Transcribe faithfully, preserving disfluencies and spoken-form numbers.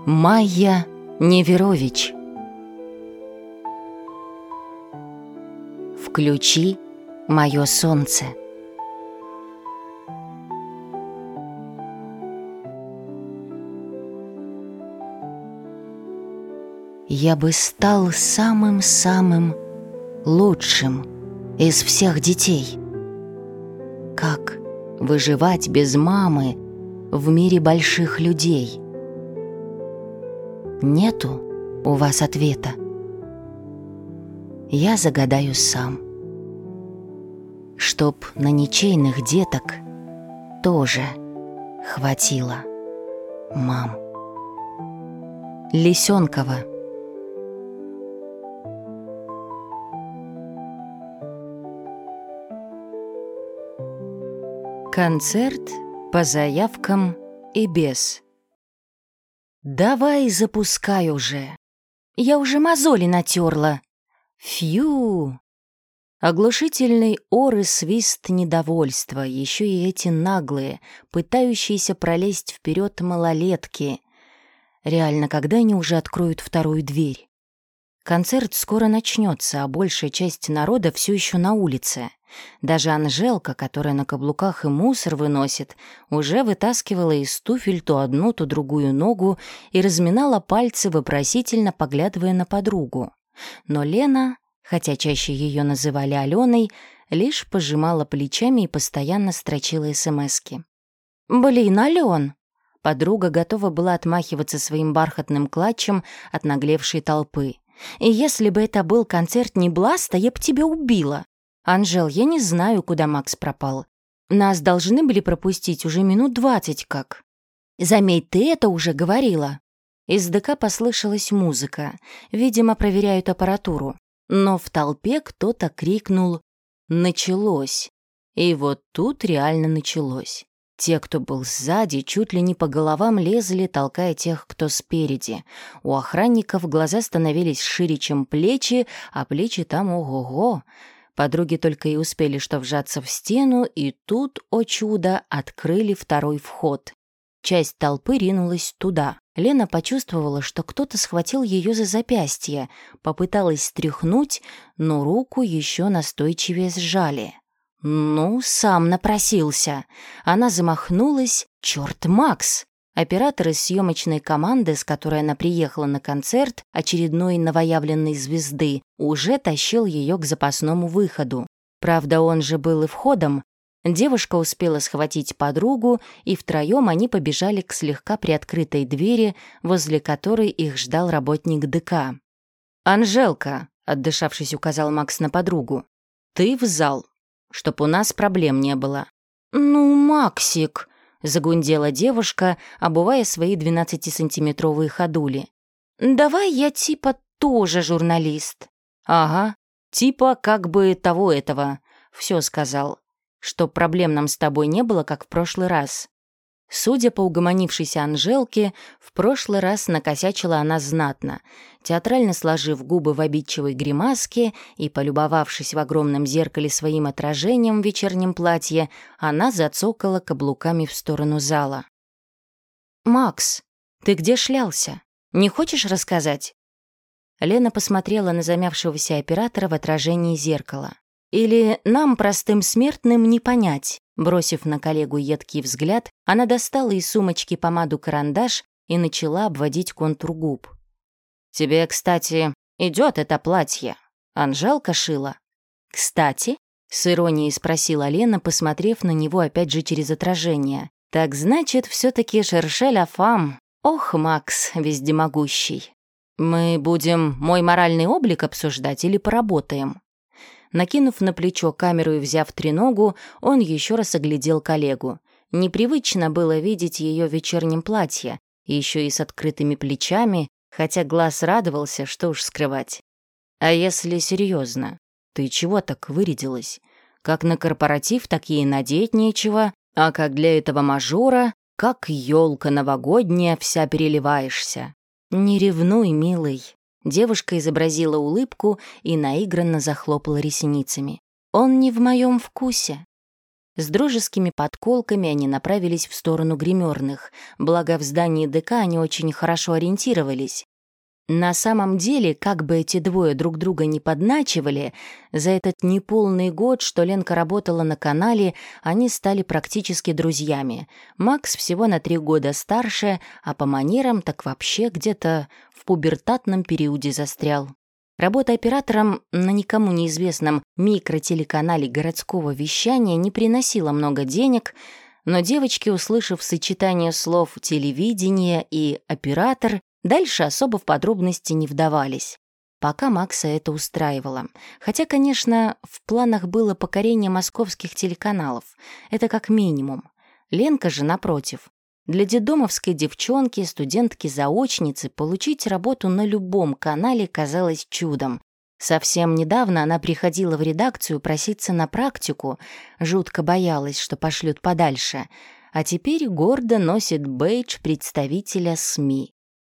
Майя Неверович. Включи мое солнце. Я бы стал самым-самым лучшим из всех детей. Как выживать без мамы в мире больших людей? Нету у вас ответа. Я загадаю сам, чтоб на ничейных деток тоже хватило мам. Лисенкова. Концерт по заявкам и без. Давай запускай уже. Я уже мозоли натерла. Фью. Оглушительный ор и свист недовольства, еще и эти наглые, пытающиеся пролезть вперед малолетки. Реально, когда они уже откроют вторую дверь? Концерт скоро начнется, а большая часть народа все еще на улице. Даже Анжелка, которая на каблуках и мусор выносит, уже вытаскивала из туфель то одну, то другую ногу и разминала пальцы, вопросительно поглядывая на подругу. Но Лена, хотя чаще ее называли Аленой, лишь пожимала плечами и постоянно строчила смски. «Блин, Ален!» Подруга готова была отмахиваться своим бархатным клатчем от наглевшей толпы. «И если бы это был концерт не Бласта, я бы тебя убила. Анжел, я не знаю, куда Макс пропал. Нас должны были пропустить уже минут двадцать как. Заметь, ты это уже говорила». Из ДК послышалась музыка. Видимо, проверяют аппаратуру. Но в толпе кто-то крикнул «Началось!». И вот тут реально началось. Те, кто был сзади, чуть ли не по головам лезли, толкая тех, кто спереди. У охранников глаза становились шире, чем плечи, а плечи там ого-го. Подруги только и успели что вжаться в стену, и тут, о чудо, открыли второй вход. Часть толпы ринулась туда. Лена почувствовала, что кто-то схватил ее за запястье, попыталась стряхнуть, но руку еще настойчивее сжали. Ну, сам напросился. Она замахнулась. Черт, Макс! Оператор из съемочной команды, с которой она приехала на концерт очередной новоявленной звезды, уже тащил ее к запасному выходу. Правда, он же был и входом. Девушка успела схватить подругу, и втроем они побежали к слегка приоткрытой двери, возле которой их ждал работник ДК. «Анжелка», — отдышавшись, указал Макс на подругу, — «ты в зал, чтоб у нас проблем не было». «Ну, Максик», — загундела девушка, обувая свои двенадцатисантиметровые ходули. «Давай я типа тоже журналист». «Ага, типа как бы того-этого», — все сказал. «Чтоб проблем нам с тобой не было, как в прошлый раз». Судя по угомонившейся Анжелке, в прошлый раз накосячила она знатно. Театрально сложив губы в обидчивой гримаске и полюбовавшись в огромном зеркале своим отражением в вечернем платье, она зацокала каблуками в сторону зала. «Макс, ты где шлялся? Не хочешь рассказать?» Лена посмотрела на замявшегося оператора в отражении зеркала. «Или нам, простым смертным, не понять?» Бросив на коллегу едкий взгляд, она достала из сумочки помаду-карандаш и начала обводить контур губ. «Тебе, кстати, идет это платье. Анжелка шила». «Кстати?» — с иронией спросила Лена, посмотрев на него опять же через отражение. «Так значит, все-таки шерше ля фам. Ох, Макс, вездемогущий. Мы будем мой моральный облик обсуждать или поработаем?» Накинув на плечо камеру и взяв треногу, он еще раз оглядел коллегу. Непривычно было видеть ее в вечернем платье, еще и с открытыми плечами, хотя глаз радовался, что уж скрывать. «А если серьезно, ты чего так вырядилась? Как на корпоратив, так ей надеть нечего, а как для этого мажора, как елка новогодняя, вся переливаешься. Не ревнуй, милый». Девушка изобразила улыбку и наигранно захлопала ресницами. «Он не в моем вкусе». С дружескими подколками они направились в сторону гримерных, благо в здании ДК они очень хорошо ориентировались. На самом деле, как бы эти двое друг друга не подначивали, за этот неполный год, что Ленка работала на канале, они стали практически друзьями. Макс всего на три года старше, а по манерам так вообще где-то в пубертатном периоде застрял. Работа оператором на никому неизвестном микротелеканале городского вещания не приносила много денег, но девочки, услышав сочетание слов «телевидение» и «оператор», дальше особо в подробности не вдавались. Пока Макса это устраивало. Хотя, конечно, в планах было покорение московских телеканалов. Это как минимум. Ленка же, напротив. Для детдомовской девчонки, студентки-заочницы получить работу на любом канале казалось чудом. Совсем недавно она приходила в редакцию проситься на практику, жутко боялась, что пошлют подальше, а теперь гордо носит бейдж представителя СМИ.